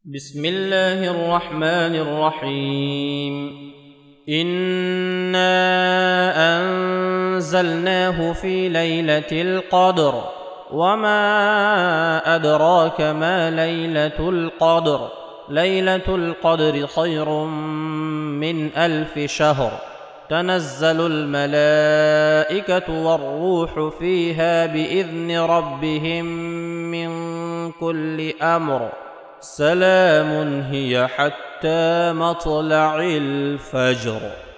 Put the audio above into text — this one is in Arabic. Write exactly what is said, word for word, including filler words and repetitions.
بسم الله الرحمن الرحيم إنا أنزلناه في ليلة القدر وما أدراك ما ليلة القدر ليلة القدر خير من ألف شهر تنزل الملائكة والروح فيها بإذن ربهم من كل أمر سلام هي حتى مطلع الفجر.